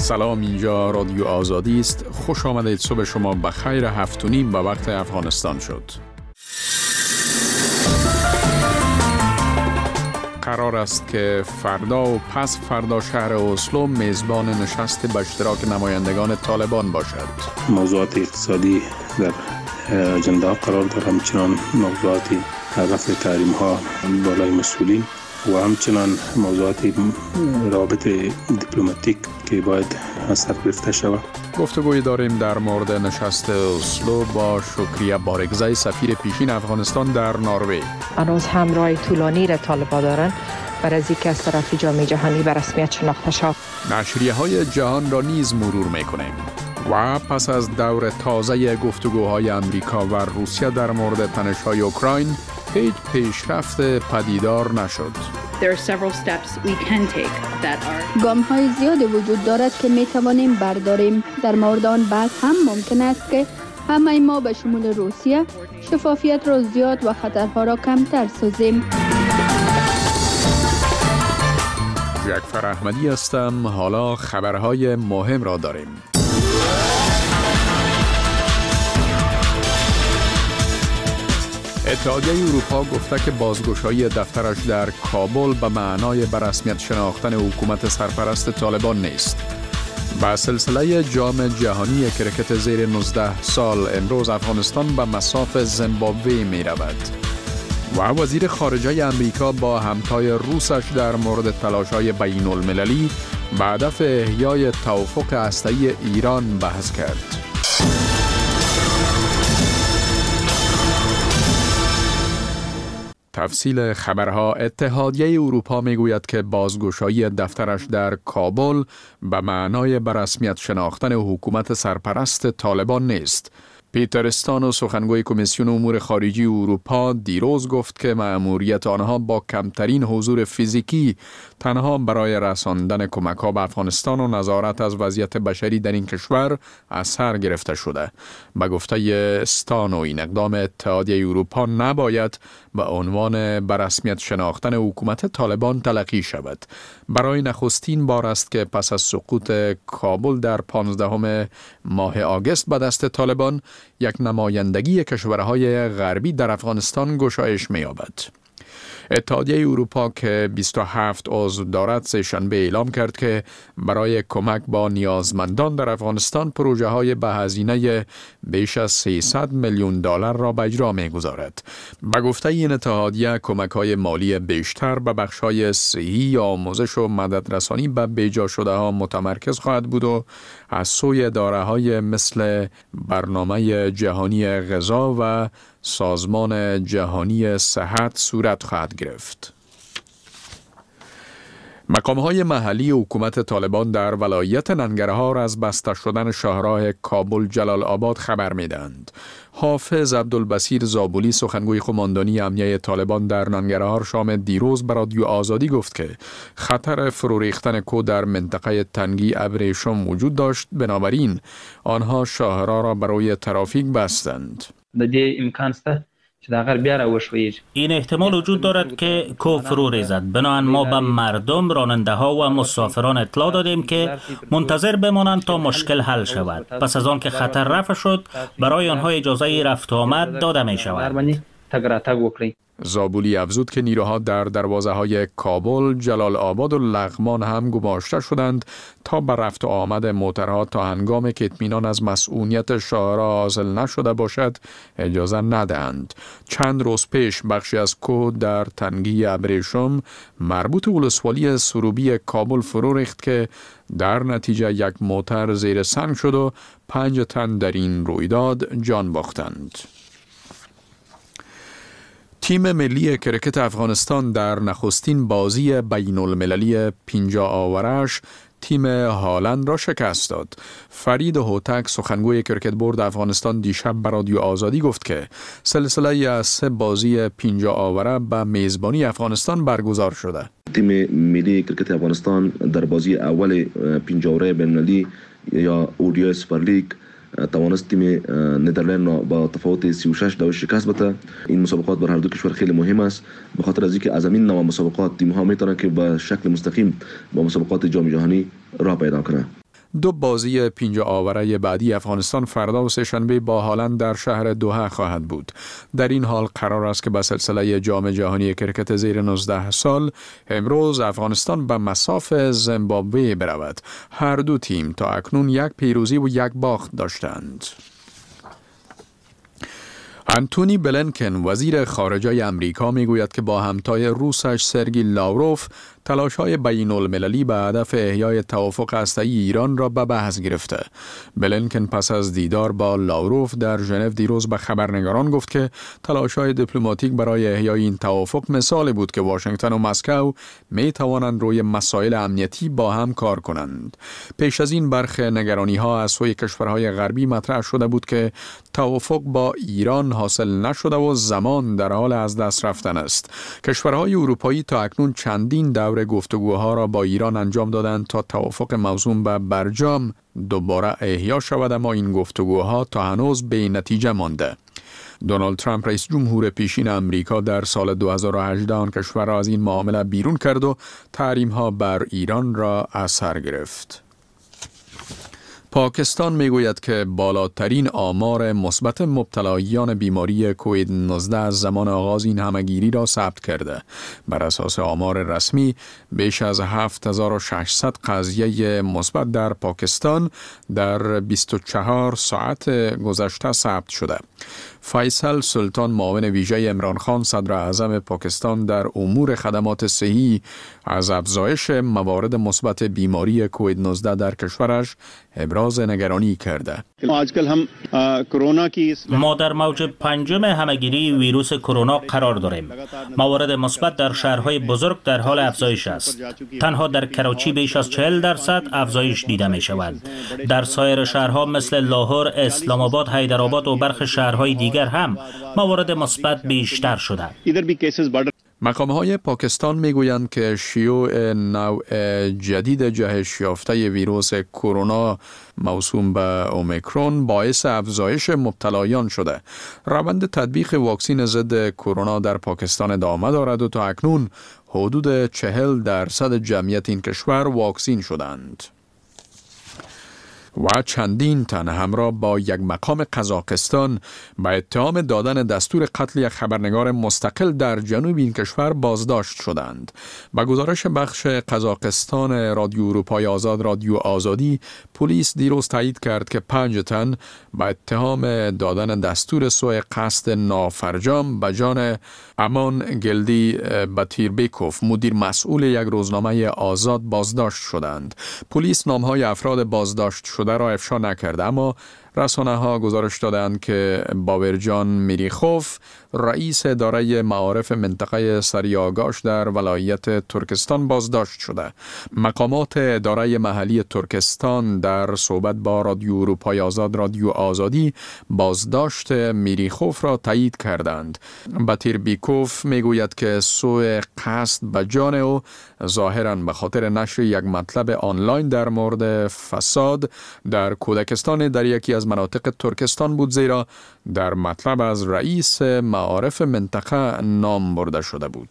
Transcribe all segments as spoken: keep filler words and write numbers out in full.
سلام، اینجا رادیو آزادی است. خوش آمدید. صبح شما بخیر. هفت و نیم به وقت افغانستان شد. قرار است که فردا و پس فردا شهر اسلو میزبان نشست به اشتراک نمایندگان طالبان باشد. موضوعات اقتصادی در اجندا قرار دارد، همچنان موضوعات رفع تحریم ها بالای مسئولین و همچنان موضوعات رابط دیپلماتیک که باید از سر گرفته شود. گفتگوی داریم در مورد نشست اسلو با شکریه بارگزای، سفیر پیشین افغانستان در نروژ. هنوز هم راه طولانی را طالبان دارند بر از اینکه از طرف جامعه جهانی به رسمیت شناخته شود. نشریه های جهان را نیز مرور میکنیم و پس از دور تازه گفتگوهای امریکا و روسیه در مورد تنش‌های اوکراین هیچ پیشرفت پدیدار نشد. There are several steps we can take that are گام‌های زیادی وجود دارد که می‌توانیم برداریم. در مورد آن بحث هم ممکن است که همه ما به شمول روسیه شفافیت را زیاد و خطرها را کمتر سازیم. جعفر احمدی هستم. حالا خبرهای مهم را داریم. اتحادیه اروپا گفته که بازگشایی دفترش در کابل به معنای به رسمیت شناختن حکومت سرپرست طالبان نیست. با سلسله جام جهانی کرکت زیر نوزده سال امروز افغانستان به مصاف زیمبابوه می رود و وزیر خارجه امریکا با همتای روسش در مورد تلاش‌های بین المللی به هدف احیای توافق هسته‌ای ایران بحث کرد. تفصیل خبرها. اتحادیه اروپا میگوید که بازگشایی دفترش در کابل به معنای به رسمیت شناختن حکومت سرپرست طالبان نیست. پیتر استانو، سخنگوی کمیسیون امور خارجی اروپا، دیروز گفت که مأموریت آنها با کمترین حضور فیزیکی تنها برای رساندن کمک‌ها به افغانستان و نظارت از وضعیت بشری در این کشور از سر گرفته شده. به گفته استانو این اقدام اتحادیه اروپا نباید به عنوان به رسمیت شناختن حکومت طالبان تلقی شود. برای نخستین بار است که پس از سقوط کابل در پانزدهم ماه آگوست به دست طالبان یک نمایندگی کشورهای غربی در افغانستان گشایش می‌یابد. اتحادیه اروپا که بیست و هفت عضو دارد سه‌شنبه اعلام کرد که برای کمک با نیازمندان در افغانستان پروژه های به هزینه بیش از سیصد میلیون دلار را به اجرا می‌گذارد. به گفته این اتحادیه کمک های مالی بیشتر به بخش های صحی، آموزش و مددرسانی به بیجا شده ها متمرکز خواهد بود و از سوی اداره های مثل برنامه جهانی غذا و سازمان جهانی صحت صورت خواهد گرفت. مقام‌های محلی حکومت طالبان در ولایت ننگرهار از بسته شدن شاهراه کابل جلال آباد خبر می‌دهند. حافظ عبدالبصیر زابولی، سخنگوی قماندانی امنیه طالبان در ننگرهار، شام دیروز به رادیو آزادی گفت که خطر فرو ریختن کو در منطقه تنگی ابریشم وجود داشت، بنابراین آنها شاهراه را برای ترافیک بستند. این احتمال وجود دارد که کو فرو ریزد. بنابراین ما به مردم، راننده ها و مسافران اطلاع دادیم که منتظر بمانند تا مشکل حل شود. پس از آن که خطر رفع شد برای آنها اجازه رفت و آمد داده می شود. زابولی افزود که نیروها در دروازه های کابل، جلال آباد و لغمان هم گماشته شدند تا به رفت و آمد موترها تا هنگامی که اطمینان از مسئولیت شاهراه حاصل نشده باشد اجازه ندهند. چند روز پیش بخشی از کوه در تنگی ابریشم مربوط ولسوالی سروبی کابل فرو ریخت که در نتیجه یک موتر زیر سنگ شد و پنج تن در این رویداد جان باختند. تیم ملی کرکت افغانستان در نخستین بازی بین المللی پینجا آورش تیم هالند را شکست داد. فرید هوتک، سخنگوی کرکت بورد افغانستان، دیشب به رادیو آزادی گفت که سلسله از سه بازی پینجا آوره به میزبانی افغانستان برگزار شده. تیم ملی کرکت افغانستان در بازی اول پینجا آوره بین المللی یا اودیو سوپر لیگ توانست تیم ندرلند را با تفاوت سی و شش دو شکست بده. این مسابقات بر هر دو کشور خیلی مهم است، به خاطر از اینکه از این نوع مسابقات تیم ها میتونن که به شکل مستقیم با مسابقات جام جهانی راه پیدا کنند. دو بازی پنج آوره بعدی افغانستان فردا و سه‌شنبه با هالند در شهر دوحه خواهد بود. در این حال قرار است که به سلسله جام جهانی کرکت زیر نوزده سال امروز افغانستان به مصاف زیمبابوه برود. هر دو تیم تا اکنون یک پیروزی و یک باخت داشتند. انتونی بلینکن وزیر خارجه امریکا میگوید که با همتای روسش سرگی لاوروف تلاش‌های بین المللی به هدف احیای توافق هسته‌ای ایران را به بحث گرفته. بلینکن پس از دیدار با لاوروف در ژنو دیروز به خبرنگاران گفت که تلاش‌های دیپلماتیک برای احیای این توافق مثالی بود که واشنگتن و مسکو می توانند روی مسائل امنیتی با هم کار کنند. پیش از این برخی نگرانی‌ها از سوی کشورهای غربی مطرح شده بود که توافق با ایران حاصل نشده و زمان در حال از دست رفتن است. کشورهای اروپایی تا اکنون چندین دور گفتگوها را با ایران انجام دادند تا توافق موسوم به برجام دوباره احیا شود، اما این گفتگوها تا هنوز بی نتیجه مانده. دونالد ترامپ رئیس جمهور پیشین امریکا در سال دو هزار و هجده آن کشور را از این معامله بیرون کرد و تحریم‌ها بر ایران را از سر گرفت. پاکستان میگوید که بالاترین آمار مثبت مبتلایان بیماری کووید نوزده از زمان آغاز این همهگیری را ثبت کرده. بر اساس آمار رسمی بیش از هفت هزار و ششصد قضیه مثبت در پاکستان در بیست و چهار ساعت گذشته ثبت شده. فیصل سلطان معاون ویژه عمران خان صدر اعظم پاکستان در امور خدمات صحی از افزایش موارد مثبت بیماری کووید نوزده در کشورش ابراز نگرانی کرده. ما در موج پنجم همهگیری ویروس کرونا قرار داریم. موارد مثبت در شهرهای بزرگ در حال افزایش است. تنها در کراچی بیش از چهل درصد افزایش دیده می شود. در سایر شهرها مثل لاهور، اسلام آباد، حیدرآباد و برخی شهرهای دیگر هم موارد مثبت بیشتر شده. مقام‌های پاکستان میگویند که شیوع نوع جدید جهش یافته ویروس کرونا موسوم به اومیکرون باعث افزایش مبتلایان شده. روند تطبیق واکسن ضد کرونا در پاکستان ادامه دارد و تا اکنون حدود چهل درصد جمعیت این کشور واکسین شدند. و چندین تن همراه با یک مقام قزاقستان به اتهام دادن دستور قتل یک خبرنگار مستقل در جنوب این کشور بازداشت شدند. با گزارش بخش قزاقستان رادیو اروپای آزاد رادیو آزادی، پلیس دیروز تایید کرد که پنج تن به اتهام دادن دستور سوء قصد نافرجام به جان امان گلدی باتیربیکوف، مدیر مسئول یک روزنامه آزاد، بازداشت شدند. پلیس نامهای افراد بازداشت شده را افشا نکرد، اما رسانه ها گزارش دادند که باورجان میریخوف، رئیس اداره معارف منطقه سریاگاش در ولایت ترکستان، بازداشت شده. مقامات اداره محلی ترکستان در صحبت با رادیو اروپای آزاد رادیو آزادی بازداشت میریخوف را تایید کردند. باتیربیکوف میگوید که سوء قصد به جان او ظاهراً به خاطر نشر یک مطلب آنلاین در مورد فساد در کودکستان در یکی از مناطق ترکستان بود، زیرا در مطلب از رئیس معارف منطقه نام برده شده بود.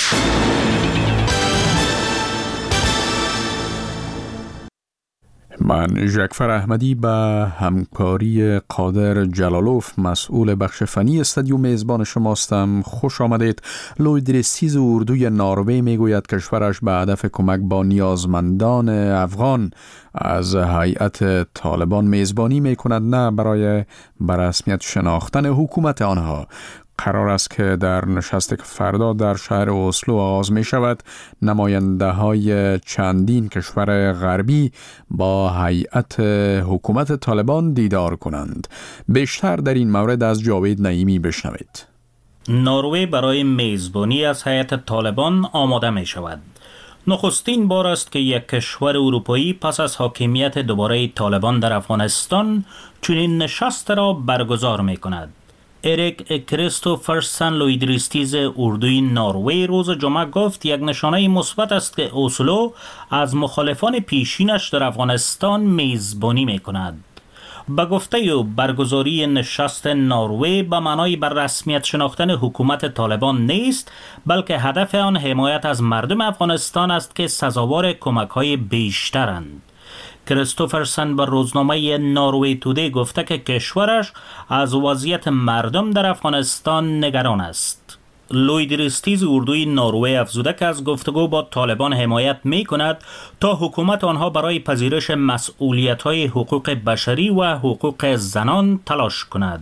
من ژکفر احمدی به همکاری قادر جلالوف مسئول بخش فنی استودیو میزبان شماستم. خوش آمدید. لویدریستیز اردوی نروژ میگوید کشورش به هدف کمک با نیازمندان افغان از هیئت طالبان میزبانی میکند، نه برای برسمیت شناختن حکومت آنها. قرار است که در نشستی که فردا در شهر اسلو آغاز می شود، نماینده های چندین کشور غربی با هیئت حکومت طالبان دیدار کنند. بیشتر در این مورد از جاوید نعیمی بشنوید. نروژ برای میزبانی از هیئت طالبان آماده می شود. نخستین بار است که یک کشور اروپایی پس از حاکمیت دوباره طالبان در افغانستان چنین نشست را برگزار می کند. اریک کریستوفرسن لویدریستیز اردوی نروژ روز جمعه گفت یک نشانه مثبت است که اسلو از مخالفان پیشینش در افغانستان میزبانی می کند. به گفته او برگزاری نشست نروژ به معنای بر رسمیت شناختن حکومت طالبان نیست، بلکه هدف آن حمایت از مردم افغانستان است که سزاوار کمک‌های بیشترند. کریستوفرسن به روزنامه نروژ تودی گفته که کشورش از وضعیت مردم در افغانستان نگران است. لوید ریستیز اردوی نروژ افزوده که از گفتگو با طالبان حمایت می کند تا حکومت آنها برای پذیرش مسئولیت‌های حقوق بشری و حقوق زنان تلاش کند.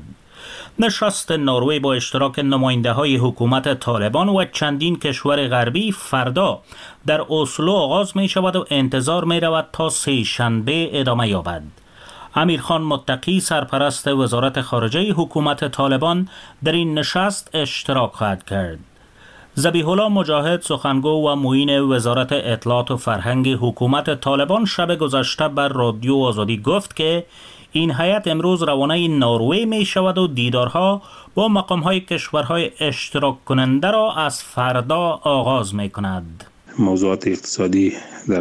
نشست نروژ با اشتراک نماینده‌های حکومت طالبان و چندین کشور غربی فردا در اسلو آغاز می شود و انتظار می رود تا سه شنبه ادامه یابد. امیرخان متقی سرپرست وزارت خارجه حکومت طالبان در این نشست اشتراک خواهد کرد. ذبیح الله مجاهد سخنگو و معین وزارت اطلاعات و فرهنگ حکومت طالبان شب گذشته بر رادیو آزادی گفت که این هیئت امروز روانه نروژ می شود و دیدارها با مقام‌های کشورهای اشتراک کننده را از فردا آغاز می کند. موضوعات اقتصادی در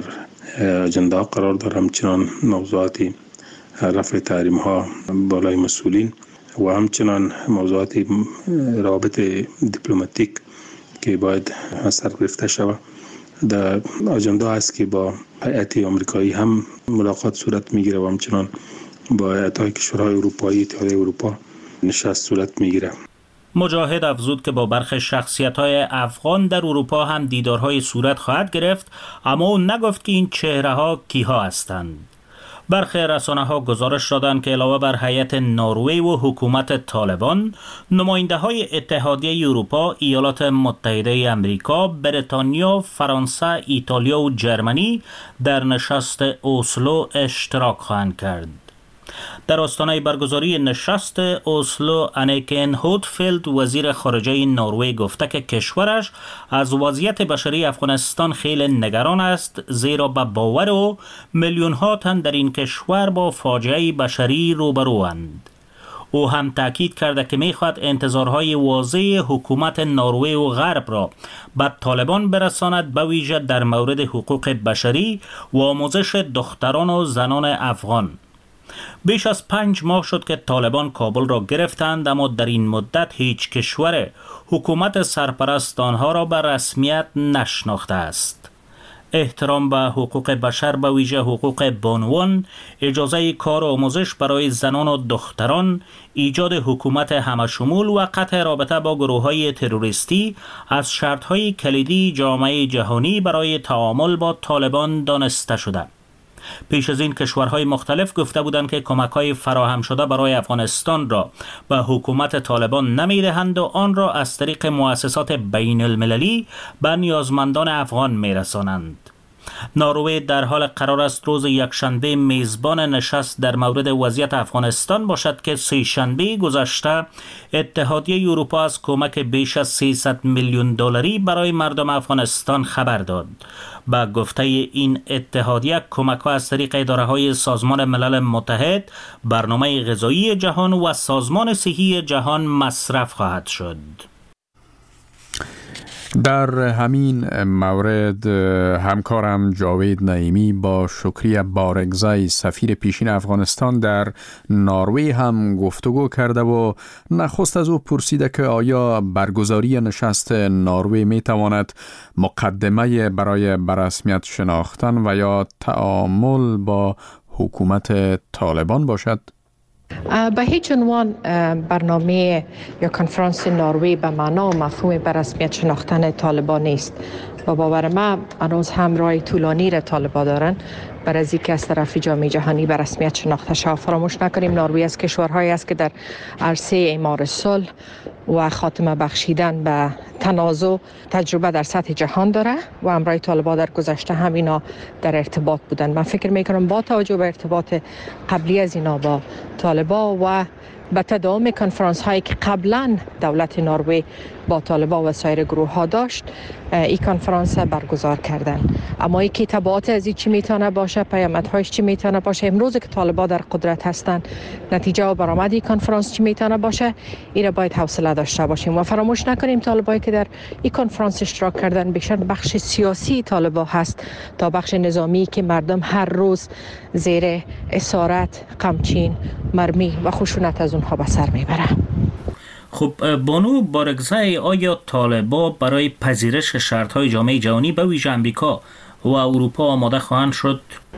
اجندا قرار دارد، همچنان موضوعات رفع تحریم ها بالای مسئولین و همچنان موضوعات روابط دیپلماتیک که باید سر گرفته شود. در اجندا است که با هیئت آمریکایی هم ملاقات صورت میگیره و همچنان با هیئت‌های کشورهای اروپایی، اتحادیه اروپا نشست صورت میگیره. مجاهد افزود که با برخی شخصیت‌های افغان در اروپا هم دیدارهای صورت خواهد گرفت، اما او نگفت که این چهره‌ها کیها هستند. برخی رسانه‌ها گزارش دادند که علاوه بر هیئت نروژ و حکومت طالبان، نماینده‌های اتحادیه اروپا، ایالات متحده آمریکا، بریتانیا، فرانسه، ایتالیا و جرمنی در نشست اسلو اشتراک خواهند کرد. در آستانه برگزاری نشست اسلو، انیکن هوتفیلد وزیر خارجه نروژ گفته که کشورش از وضعیت بشری افغانستان خیلی نگران است، زیرا به باور او میلیون ها تن در این کشور با فاجعه بشری روبروند. او هم تاکید کرده که می‌خواهد انتظارهای واضح حکومت نروژ و غرب را به طالبان برساند، به ویژه در مورد حقوق بشری و آموزش دختران و زنان افغان. بیش از پنج ماه شد که طالبان کابل را گرفتند، اما در این مدت هیچ کشور حکومت سرپرست آنها را به رسمیت نشناخته است. احترام به حقوق بشر، به ویژه حقوق بانوان، اجازه کار و آموزش برای زنان و دختران، ایجاد حکومت همشمول و قطع رابطه با گروه‌های تروریستی از شرط‌های کلیدی جامعه جهانی برای تعامل با طالبان دانسته شده. پیش از این کشورهای مختلف گفته بودند که کمک‌های فراهم شده برای افغانستان را به حکومت طالبان نمی‌دهند و آن را از طریق مؤسسات بین المللی به نیازمندان افغان می‌رسانند. نروژ در حال قرار است روز یکشنبه میزبان نشست در مورد وضعیت افغانستان باشد که سه شنبه گذشته اتحادیه اروپا از کمک بیش از سیصد میلیون دلاری برای مردم افغانستان خبر داد. با گفته این اتحادیه، کمک‌ها از طریق اداره‌های سازمان ملل متحد، برنامه غذایی جهان و سازمان صحی جهان مصرف خواهد شد. در همین مورد همکارم جاوید نعیمی با شکریه بارگزای سفیر پیشین افغانستان در نروژ هم گفتگو کرده و نخست از او پرسیده که آیا برگزاری نشست نروژ می تواند مقدمه برای برسمیت شناختن و یا تعامل با حکومت طالبان باشد؟ به هیچ عنوان برنامه یا کنفرانس نروژ به معنا و مفهوم به رسمیت شناختن طالبان نیست. با باور من هنوز هم راه طولانی را طالبان دارن برای از اینکه از طرف جامعه جهانی به رسمیت شناخته شود. فراموش نکنیم نروژ از کشورهایی است که در عرصه اعمار صلح و خاتمه بخشیدن به تنازع تجربه در سطح جهان داره و همراه طالبان در گذشته هم اینا در ارتباط بودن. من فکر میکنم با توجه به ارتباط قبلی از اینا با طالبان و به تداوم کنفرانس هایی که قبلا دولت نروژ با طالبان و سایر گروه ها داشت، این کنفرانس برگزار کردن. اما این که تبعات از این چی میتونه باشه، پیامدهایش چی میتونه باشه، امروز که طالبان در قدرت هستن، نتیجه و برآمد این کنفرانس چی میتونه باشه، این را باید حوصله داشته باشیم و فراموش نکنیم طالبانی که در این کنفرانس اشتراک کردن بیشتر بخش سیاسی طالبان هست تا بخش نظامی که مردم هر روز زیر اسارت، قمچین، مرمی و خشونت از اونها به سر میبره. خب بانو بارگزای، آیا طالبان برای پذیرش شرط‌های جامعه جهانی به ویژه آمریکا و اروپا آماده خواهند شد؟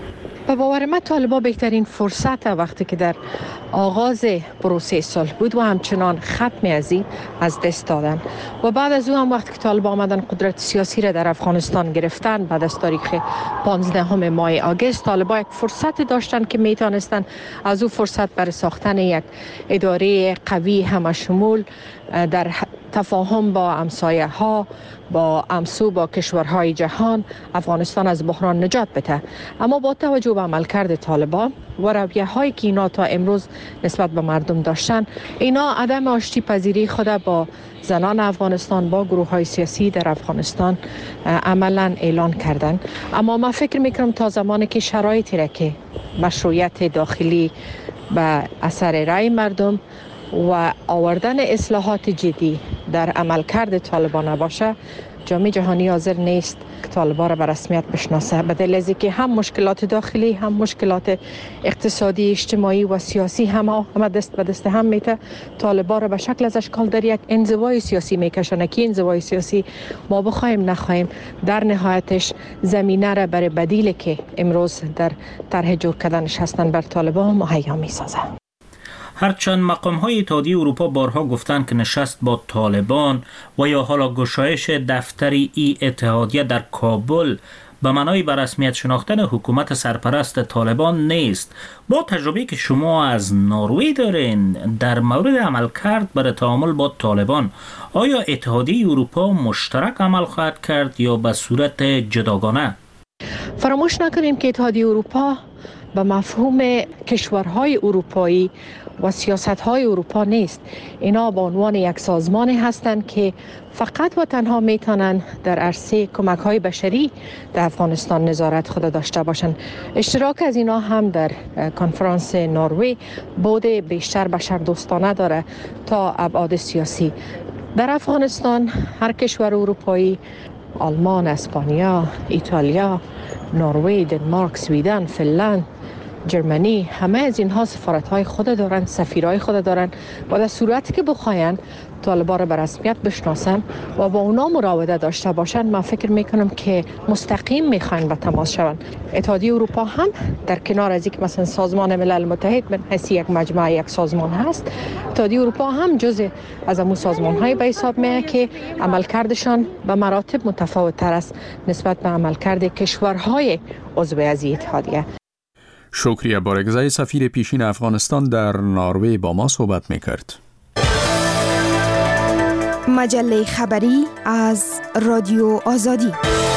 به باور من طالبان بهترین فرصت وقتی که در آغاز پروسه صلح بود و همچنان ختم از این از دست دادن و بعد از اون هم وقتی که طالبان آمدن قدرت سیاسی را در افغانستان گرفتن بعد از تاریخ پانزدهم ماه آگوست، طالبان یک فرصت داشتن که میتونستن از اون فرصت برای ساختن یک اداره قوی همشمول در تفاهم با همسایه ها با همسو با کشورهای جهان افغانستان از بحران نجات بده. اما با توجه به عملکرد طالبان و رویه هایی که اینا تا امروز نسبت به مردم داشتن، اینا عدم آشتی پذیری خود با زنان افغانستان با گروه های سیاسی در افغانستان عملا اعلان کردن. اما من فکر میکنم تا زمانی که شرایطی را که مشروعیت داخلی به اثر رای مردم و آوردن اصلاحات جدی در عملکرد طالبان باشه، جامعه جهانی حاضر نیست که طالبان را به رسمیت بشناسه، به دلیل از اینکه هم مشکلات داخلی هم مشکلات اقتصادی اجتماعی و سیاسی هم هم دست به دست هم میته. طالبان را به شکل از اشکال در یک انزوای سیاسی میکشونه که انزوای سیاسی ما بخوایم نخوایم در نهایتش زمینه را برای بدیلی که امروز در طرح جور کردنش هستن بر طالبان مهیا میسازه. هرچند مقام‌های اتحادیه اروپا بارها گفتند که نشست با طالبان و یا حالا گشایش دفتر ای اتحادیه در کابل به معنای به رسمیت شناختن حکومت سرپرست طالبان نیست، با تجربه‌ای که شما از نروژ دارین در مورد عملکرد برای تعامل با طالبان، آیا اتحادیه اروپا مشترک عمل خواهد کرد یا به صورت جداگانه؟ فراموش نکنیم که اتحادیه اروپا به مفهوم کشورهای اروپایی و سیاست‌های اروپا نیست. اینا به عنوان یک سازمانی هستند که فقط و تنها میتونن در عرصه کمک‌های بشری در افغانستان نظارت خود داشته باشند. اشتراک از اینا هم در کنفرانس نروژ بود بیشتر بشر دوستانه داره تا ابعاد سیاسی. در افغانستان هر کشور اروپایی، آلمان، اسپانیا، ایتالیا، نروژ، دنمارک، سویدن، فنلند، جرمنی، همه از اینها سفارت‌های خود دارن، سفیرای خود دارن و در صورتی که بخواین طالبان را به رسمیت بشناسن و با اونا مراوده داشته باشن، من فکر میکنم که مستقیم میخواین به تماس شون. اتحادیه اروپا هم در کنار از اینکه مثلا سازمان ملل متحد به حیث یک مجمع یک سازمان هست، اتحادیه اروپا هم جزء از همون سازمان‌های به حساب میاد که عملکردشان به مراتب متفاوت تر است نسبت به عملکرد کشورهای عضو از اتحادیه. شکریه بارگزای، سفیر پیشین افغانستان در نروژ با ما صحبت میکرد. مجله خبری از رادیو آزادی.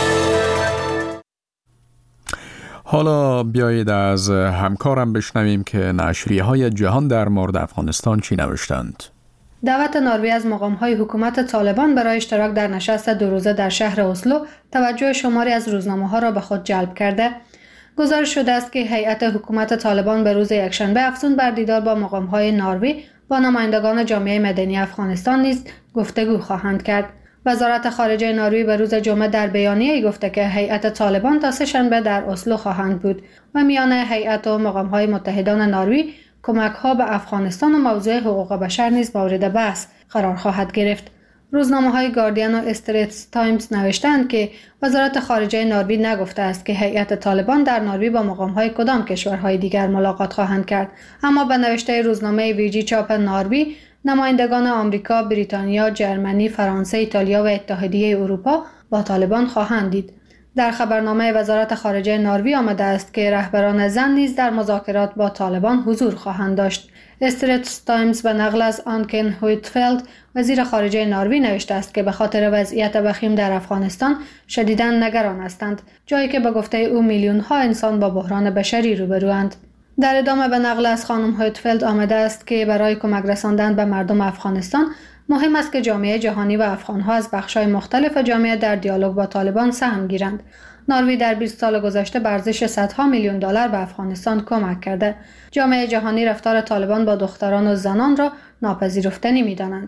حالا بیایید از همکارم بشنویم که نشریه‌های جهان در مورد افغانستان چی نوشتند. دعوت نروژ از مقام‌های حکومت طالبان برای اشتراک در نشست دو روزه در شهر اسلو توجه شماری از روزنامه‌ها را به خود جلب کرده. گزارش شده است که هیئت حکومت طالبان به روز یکشنبه افزون بر دیدار با مقام‌های نروژ با نمایندگان جامعه مدنی افغانستان نیز گفتگو خواهند کرد. وزارت خارجه نروژ به روز جمعه در بیانیه‌ای گفته که هیئت طالبان تا سه شنبه در اسلو خواهند بود و میان هیئت و مقام‌های متحدان نروژ کمک‌ها به افغانستان و موضوع حقوق بشر نیز مورد بحث قرار خواهد گرفت. روزنامه‌های گاردین و استریت تایمز نوشتند که وزارت خارجه نروژ نگفته است که هیئت طالبان در نروژ با مقام‌های کدام کشورهای دیگر ملاقات خواهند کرد، اما به نوشته روزنامه ویجی چاپ نروژ، نمایندگان آمریکا، بریتانیا، جرمنی، فرانسه، ایتالیا و اتحادیه اروپا با طالبان خواهند دید. در خبرنامه وزارت خارجه نروژ آمده است که رهبران زن نیز در مذاکرات با طالبان حضور خواهند داشت. استریت تایمز به نقل از آنکن هویتفلد وزیر خارجه نروژ نوشته است که به خاطر وضعیت وخیم در افغانستان شدیداً نگران هستند، جایی که به گفته او میلیون ها انسان با بحران بشری روبروند. در ادامه به نقل از خانم هویتفلد آمده است که برای کمک رساندن به مردم افغانستان مهم است که جامعه جهانی و افغان‌ها از بخش‌های مختلف جامعه در دیالوگ با طالبان سهم گیرند. نروژ در بیست سال گذشته به ارزش صدها میلیون دلار به افغانستان کمک کرده. جامعه جهانی رفتار طالبان با دختران و زنان را ناپذیرفتنی می‌دانند.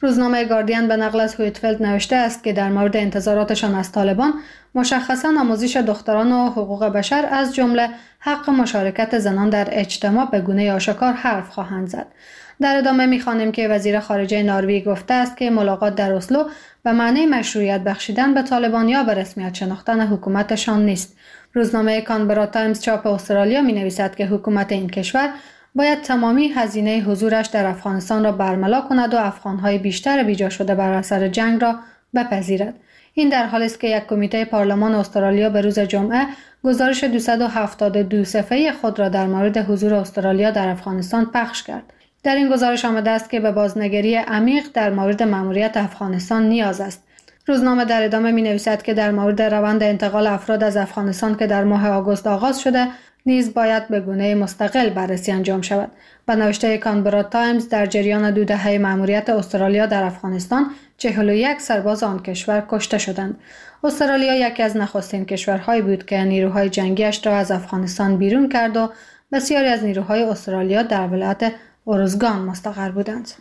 روزنامه گاردین به نقل از هویتفلد نوشته است که در مورد انتظاراتشان از طالبان مشخصاً آموزش دختران و حقوق بشر از جمله حق مشارکت زنان در اجتماع به گونه آشکار حرف خواهند زد. در ادامه می‌خوانیم که وزیر خارجه نروژ گفته است که ملاقات در اسلو به معنی مشروعیت بخشیدن به طالبان یا به رسمیت شناختن حکومتشان نیست. روزنامه کانبرا تایمز چاپ استرالیا می‌نویسد که حکومت این کشور باید تمامی هزینه حضورش در افغانستان را برملا کند و افغان‌های بیشتر بیجا شده بر اثر جنگ را بپذیرد. این در حالی است که یک کمیته پارلمان استرالیا به روز جمعه گزارش دویست و هفتاد و دو صفحه‌ای خود را در مورد حضور استرالیا در افغانستان پخش کرد. در این گزارش آمده است که به بازنگری عمیق در مورد مأموریت افغانستان نیاز است. روزنامه در ادامه می‌نویسد که در مورد روند انتقال افراد از افغانستان که در ماه آگوست آغاز شده نیز باید به گونه مستقل بررسی انجام شود. به نوشته کانبرا تایمز در جریان دو دهه مأموریت استرالیا در افغانستان چهل و یک سرباز آن کشور کشته شدند. استرالیا یکی از نخستین کشورهایی بود که نیروهای جنگیش را از افغانستان بیرون کرد و بسیاری از نیروهای استرالیا در ولایت اورزگان مستقر بودند.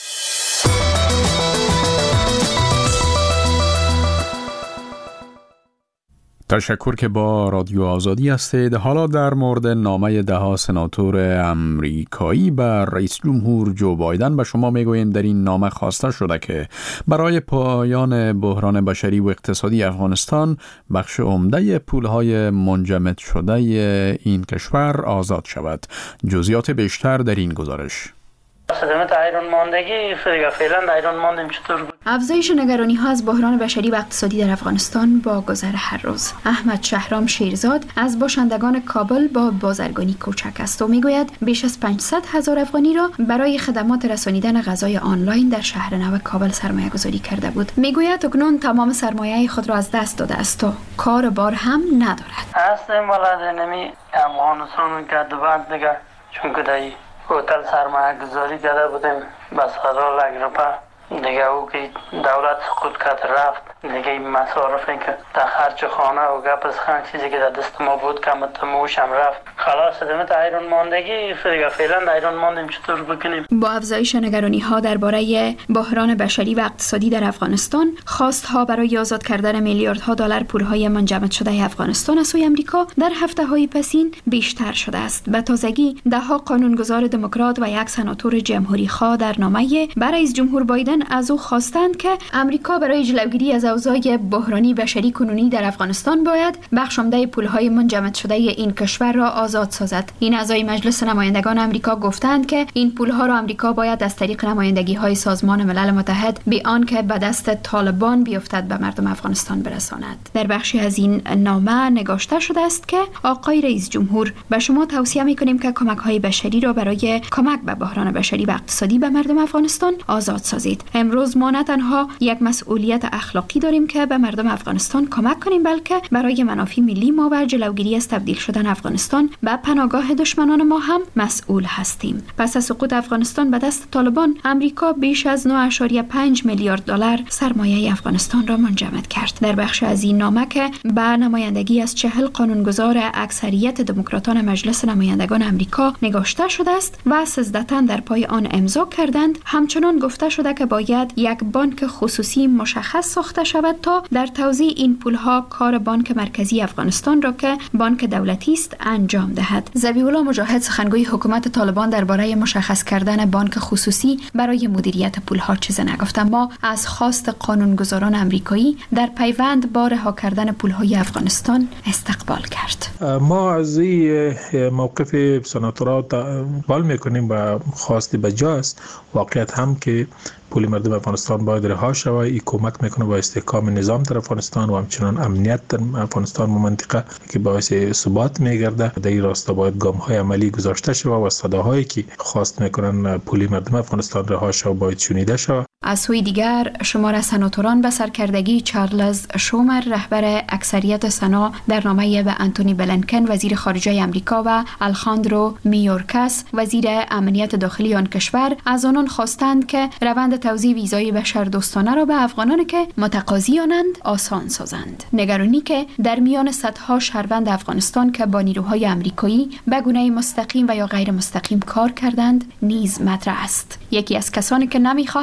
تشکر که با رادیو آزادی هستید. حالا در مورد نامه ده سناتور امریکایی بر رئیس جمهور جو بایدن به شما میگوییم. در این نامه خواسته شده که برای پایان بحران بشری و اقتصادی افغانستان بخش عمده پولهای منجمد شده این کشور آزاد شود. جزئیات بیشتر در این گزارش. خدمت ایران ماندگی فعلا ایران ماندیم چطور بود؟ افزایش نگرانی ها از بحران بشری و اقتصادی در افغانستان با گذر هر روز. احمد شهرام شیرزاد از باشندگان کابل با بازرگانی کوچک است و میگوید بیش از پانصد هزار افغانی را برای خدمات رسانیدن غذای آنلاین در شهر نو کابل سرمایه گذاری کرده بود. میگوید اکنون تمام سرمایه خود را از دست داده است و کار بار هم ندارد. هستم ولاد نمی افغانستان که دوبند نگه چون که دایی هتل سرمایه گذاری کرده بودیم بس خدا لگ روپا دیگه او که دولت خود کت رفت دیگه این مصارفی که در خرج خانه و گپ از خان چیزی که در دست ما بود کمت موش هم رفت. خلاص دمت ایران ماندگی دیگه فعلا ایران ماندیم چطور بکنیم. با افزایش نگرانی ها درباره بحران بشری و اقتصادی در افغانستان، خواست ها برای آزاد کردن میلیاردها دلار پولهای منجمد شده افغانستان از سوی آمریکا در هفته های پسین بیشتر شده است. به تازگی ده ها قانونگذار دموکرات و یک سناتور جمهوری خواه در نامه برای رئیس جمهور بایدن از او خواستند که آمریکا برای جلوگیری از اوضاع بحرانی بشری کنونی در افغانستان باید بخش عمده پولهای منجمد شده این کشور را آزاد سازد. این اعضای مجلس نمایندگان آمریکا گفتند که این پولها را آمریکا باید از طریق نمایندگی‌های سازمان ملل متحد بی آنکه به دست طالبان بیفتد به مردم افغانستان برساند. در بخشی از این نامه نگاشته شده است که آقای رئیس جمهور به شما توصیه می‌کنیم که کمک‌های بشری را برای کمک به بحران بشری و اقتصادی به مردم افغانستان آزاد سازید. امروز ما نه تنها یک مسئولیت اخلاقی داریم که به مردم افغانستان کمک کنیم، بلکه برای منافع ملی ما و جلوگیری از تبدیل شدن افغانستان به پناهگاه دشمنان ما هم مسئول هستیم. پس از سقوط افغانستان به دست طالبان، امریکا بیش از نه و پنج میلیارد دلار سرمایه افغانستان را منجمد کرد. در بخش از این نامه که به نمایندگی از چهل قانونگذار اکثریت دموکراتان مجلس نمایندگان امریکا نگاشته شده است و سیزده تن در پای آن امضا کردند، همچنان گفته شده که باید یک بانک خصوصی مشخص ساخته شود تا در توزیع این پولها کار بانک مرکزی افغانستان را که بانک دولتی است انجام دهد. ذبیح الله مجاهد سخنگوی حکومت طالبان درباره مشخص کردن بانک خصوصی برای مدیریت پولها چیزی نگفت، اما از خواست قانونگذاران امریکایی در پیوند با رها کردن پولهای افغانستان استقبال کرد. ما از این موقف سناتورات دنبال میکنیم و خواست بجاست. واقعیت هم که پول مردم افغانستان باید رها شود. این کمک میکنه با استحکام نظام در افغانستان و همچنان امنیت در افغانستان و منطقه که باعث ثبات میگرده. در این راستا باید گام های عملی گذاشته شود و صداهایی که خواست میکنن پول مردم افغانستان رها شود باید شنیده شود. از سوی دیگر شمار سناتوران به سرکردگی چارلز شومر رهبر اکثریت سنا در نامه به انتونی بلینکن وزیر خارجه آمریکا و الخاندرو میورکاس وزیر امنیت داخلی آن کشور از آنان خواستند که روند توزیع ویزای بشردوستانه را به افغانان که متقاضی آنند آسان سازند. نگرانی که در میان صدها شهروند افغانستان که با نیروهای آمریکایی به گونه مستقیم و یا غیر مستقیم کار کردند نیز مطرح است. یکی از کسانی که نمیخواهد به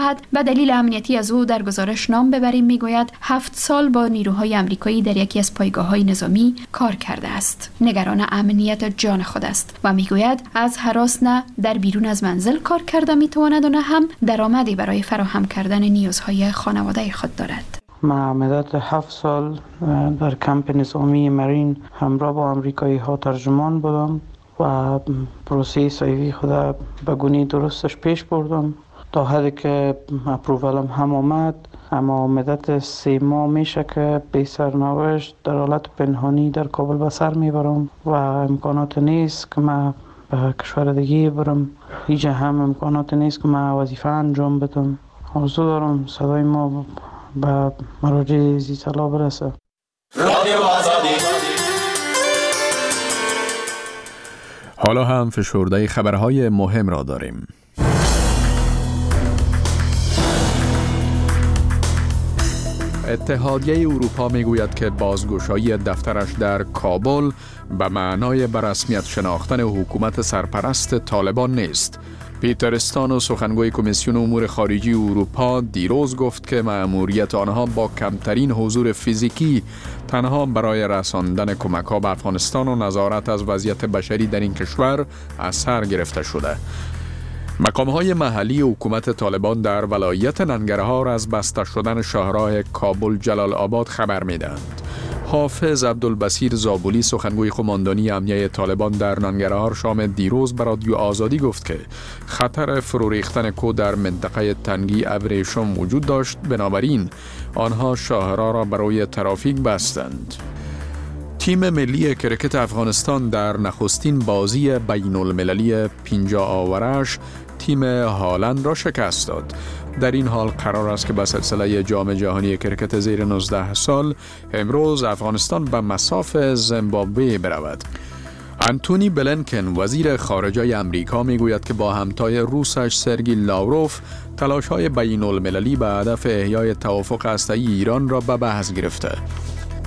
دلیل امنیتی از او در گزارش نام ببریم میگوید هفت سال با نیروهای آمریکایی در یکی از پایگاه‌های نظامی کار کرده است. نگران امنیت جان خود است و میگوید از هراس نه در بیرون از منزل کار کرده میتواند و نه هم درآمدی برای فراهم کردن نیازهای خانواده خود دارد. ما مدت هفت سال در کمپ نظامی مرین همراه با آمریکایی ها ترجمان بودم و پروسه سایوی خود به گونه درستش پیش بردم تا حدی که اپروولم هم آمد، اما مدت سه ماه میشه که بی سرنوشت در حالت پنهانی در کابل به سر میبرم و امکانات نیست که من به کشور دیگه برم. هیچ هم امکانات نیست که من وظیفه انجام بدم. آرزو دارم صدای ما به مراجع زی صلاح برسه. حالا هم فشرده خبرهای مهم را داریم. اتحادیه اروپا میگوید که بازگشایی دفترش در کابل به معنای به رسمیت شناختن حکومت سرپرست طالبان نیست. پیتر استانو سخنگوی کمیسیون امور خارجی اروپا دیروز گفت که مأموریت آنها با کمترین حضور فیزیکی تنها برای رساندن کمک‌ها به افغانستان و نظارت از وضعیت بشری در این کشور از سر گرفته شده. مقام‌های محلی حکومت طالبان در ولایت ننگرهار از بسته شدن شاهراه کابل جلال آباد خبر می‌دهند. حافظ عبدالبصیر زابولی سخنگوی قماندانی امنیه طالبان در ننگرهار شام دیروز به رادیو آزادی گفت که خطر فرو ریختن کو در منطقه تنگی ابریشم وجود داشت، بنابراین آنها شاهراه را برای ترافیک بستند. تیم ملی کرکت افغانستان در نخستین بازی بین المللی پنجاه آورش تیم هالند را شکست داد. در این حال قرار است که به سلسله جام جهانی کرکت زیر نوزده سال امروز افغانستان به مصاف زیمبابوه برود. انتونی بلینکن وزیر خارجه امریکا میگوید که با همتای روسش سرگی لاوروف تلاش‌های بین المللی به هدف احیای توافق هسته‌ای ایران را به بحث گرفته.